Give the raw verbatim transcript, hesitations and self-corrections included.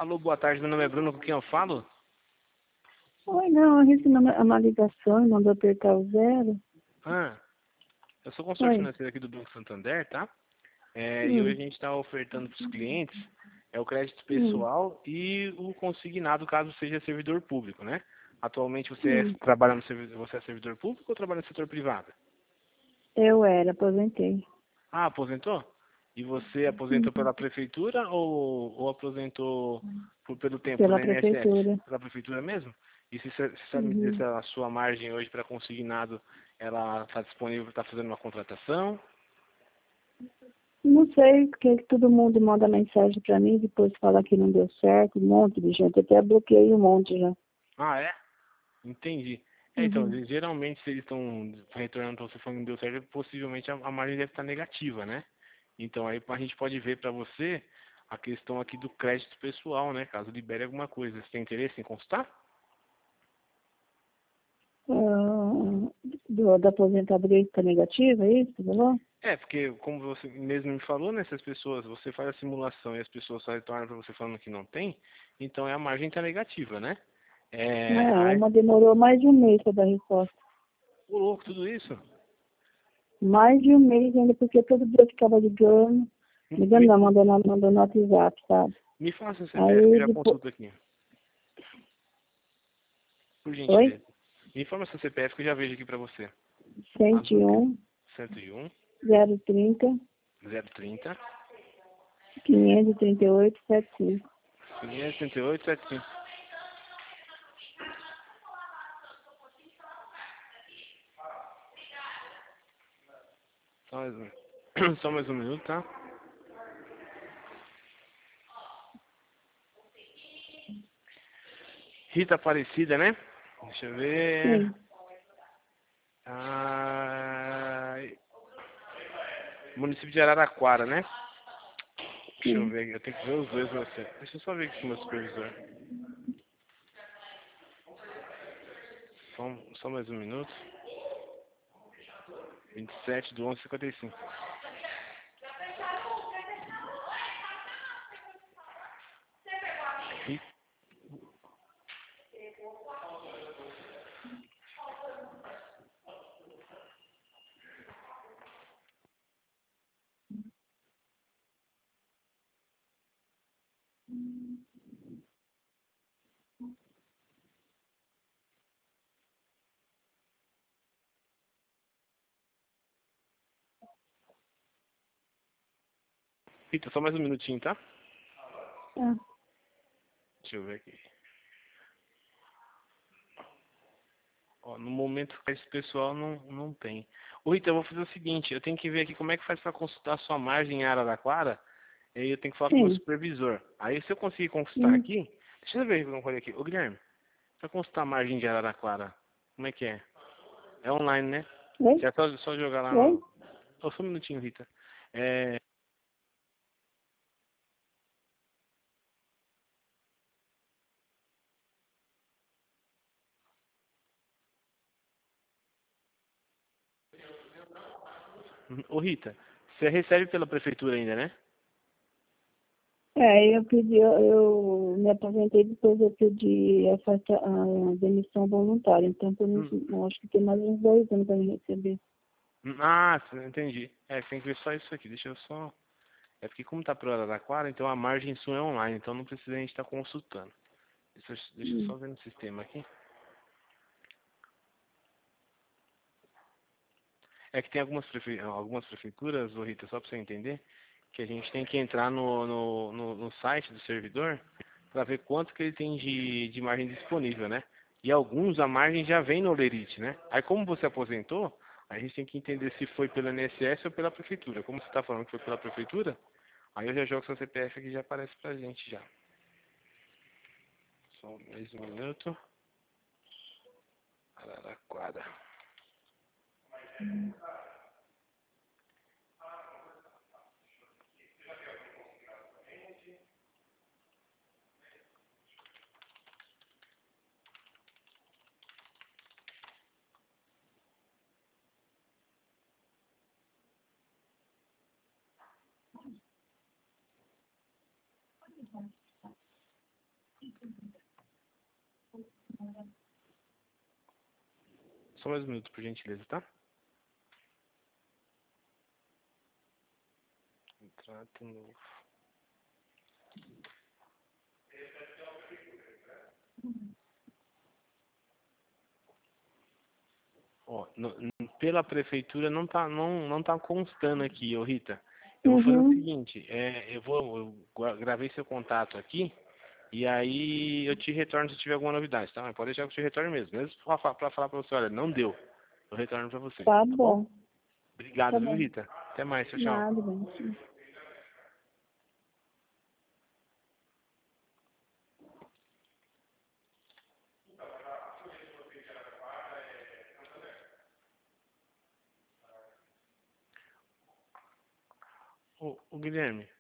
Alô, boa tarde, meu nome é Bruno, com quem eu falo? Oi, não, eu recebi uma, uma ligação e mandou apertar o zero. Ah, eu sou consultor Oi. financeiro aqui do Banco Santander, tá? É, e hoje Hum, a gente está ofertando para os clientes é o crédito hum, pessoal e o consignado caso seja servidor público, né? Atualmente você é, hum. trabalha no servidor, você é servidor público ou trabalha no setor privado? Eu era, aposentei. Ah, aposentou? E você aposentou Uhum. pela prefeitura ou, ou aposentou por, pelo tempo, pelo Pela I N S S? prefeitura. Pela prefeitura mesmo? E se você se sabe me dizer se Uhum. a sua margem hoje para consignado ela está disponível para estar fazendo uma contratação? Não sei, porque todo mundo manda mensagem pra mim, depois fala que não deu certo, um monte de gente. Até bloqueei um monte já. Ah, é? Entendi. É, então, Uhum. geralmente se eles estão retornando para você falando que não deu certo, possivelmente a, a margem deve estar negativa, né? Então aí a gente pode ver para você a questão aqui do crédito pessoal, né? Caso libere alguma coisa. Você tem interesse em consultar? Ah, do, da aposentadoria está negativa, é isso? Falou? É, porque como você mesmo me falou, né? Se as pessoas, você faz a simulação e as pessoas só retornam para você falando que não tem, então é a margem está negativa, né? É, É, ai, uma demorou mais de um mês para dar resposta. ô louco, tudo isso. Mais de um mês ainda, porque todo dia eu ficava ligando, ligando Me, não, mandando, mandando no WhatsApp, sabe? me faça o C P F que eu Aí já depois. consulto aqui, por Oi? gentileza. Me informa seu C P F que eu já vejo aqui para você. cento e Azul, um, cento e um, zero trinta, zero trinta, quinhentos e trinta e oito, setenta e cinco. quinhentos e trinta e oito, setenta e cinco. Só mais um, só mais um minuto, tá? Rita Aparecida, né? Deixa eu ver. Sim, Ah, município de Araraquara, né? Deixa eu sim. ver, eu tenho que ver os dois pra você. Deixa eu só ver aqui com o meu supervisor. Só, um- só mais um minuto. vinte e sete do onze cinquenta e cinco. Ih, Rita, só mais um minutinho, tá? Ah, Deixa eu ver aqui. Ó, no momento esse pessoal não, não tem. Ô Rita, eu vou fazer o seguinte, eu tenho que ver aqui como é que faz para consultar a sua margem em Araraquara. E aí eu tenho que falar com o meu sim. supervisor. Aí se eu conseguir consultar Hum. aqui, deixa eu ver uma coisa aqui. Ô Guilherme, para consultar a margem de Araraquara, como é que é? É online, né? Oi? Já é só, só jogar lá Oi? no. Oh, só um minutinho, Rita. É... Ô Rita, você recebe pela prefeitura ainda, né? É, eu pedi, eu, eu me aposentei depois eu pedi a, faixa- a demissão voluntária, então por Hum. isso, eu acho que tem mais uns dois anos para me receber. Ah, entendi. É, tem que ver só isso aqui. Deixa eu só. É porque como tá pro Araraquara, então a margem sua é online, então não precisa a gente estar consultando. Deixa, eu- deixa eu Hum. só ver no sistema aqui. É que tem algumas, prefe... algumas prefeituras, ô Rita, só para você entender, que a gente tem que entrar no, no, no, no site do servidor para ver quanto que ele tem de, de margem disponível, né? E alguns a margem já vem no Lerite, né? Aí como você aposentou, a gente tem que entender se foi pelo I N S S ou pela prefeitura. Como você está falando que foi pela prefeitura, aí eu já jogo seu C P F aqui e já aparece pra gente já. Só mais um minuto. Araraquara. só mais um minuto, por gentileza, tá? Contrato novo. Ó, no- n- pela prefeitura não tá, não, não tá constando aqui, ô Rita. Eu vou fazer o Uhum. seguinte, é, eu vou, eu gra- gravei seu contato aqui, e aí eu te retorno se tiver alguma novidade, tá? Mas pode deixar que eu te retorno mesmo, mesmo pra, fa- pra falar pra você, olha, não deu. Eu retorno pra você, Tá tá bom? bom. Obrigado, Tá viu, bom. Rita? Até mais, tchau, tchau. Nada, bem. Ô, ô Guilherme,